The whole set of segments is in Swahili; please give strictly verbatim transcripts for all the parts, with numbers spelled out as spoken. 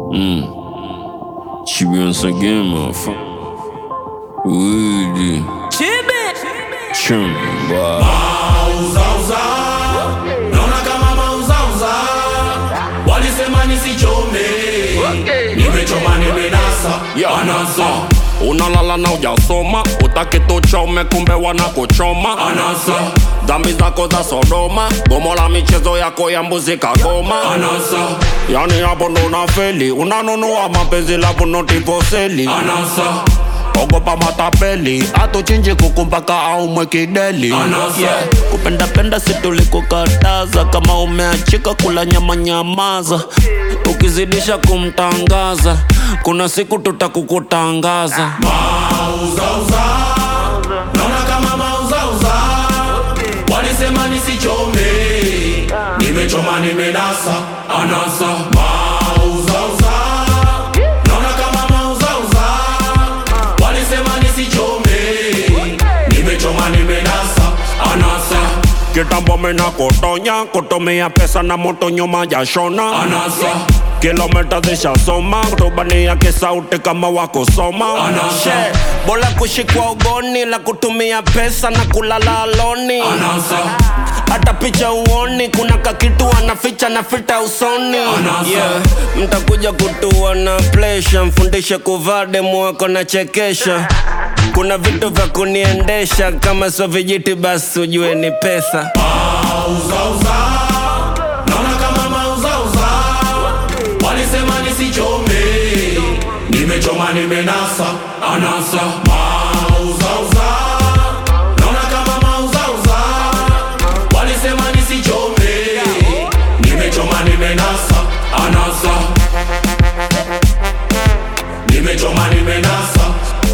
Mm. Chibi once again, motherfucker. Woody. Chibi. Chumba. Mauzauza, naona kama mauzauza. Walisema nisichome, nimechoma nimenasa, anasa. Unalala na ujasoma, utaki tuchome kumbe wanakuchoma Anasa, dhambi zako za Sodoma, gomo la michezo yako ya mbuzi kagoma anasa, yani hapo ndo unafeli, unanunua mapenzi labu notiposeli anasa, ogopa matapeli, atuchinji kuku mpaka au mwekideli anasa, yeah. Kupenda penda situlikukataza, kama umeachika kula nyama nyamaza, ukizidisha kumtangaza kuna siku tutakukutangaza. Mauzauza, naona kama mauzauza. Walisema nisichome, nimechoma nimenasa, anasa. Mauzauza, naona kama mauzauza. Walisema nisichome, nimechoma nimenasa, anasa, Kitambo mena kutonya, kutumia pesa na moto nyuma ya shona anasa, kilomita zishasoma, kutubania kisauti kama wakusoma Anasa. Bola kushikwa ugoni, la kutumia pesa na kulala aloni anasa, hata picha uoni, kuna kakitu anaficha na fita usoni Anasa. yeah. Mtakuja kutua na plesha, mfundishe kuvaa demu wako na chekesha. Kuna vitu vya kuniendesha, kama sio vijiti basi ujue ni pesa. Mauzauza, naona kama mauzauza. Walisema nisichome, nimechoma nimenasa, anasa. Mauzauza, naona kama mauzauza. Walisema nisichome, nimechoma nimenasa, anasa, nimechoma nimenasa,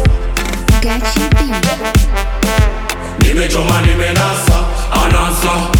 Gachi B. nimechoma nimenasa, anasa.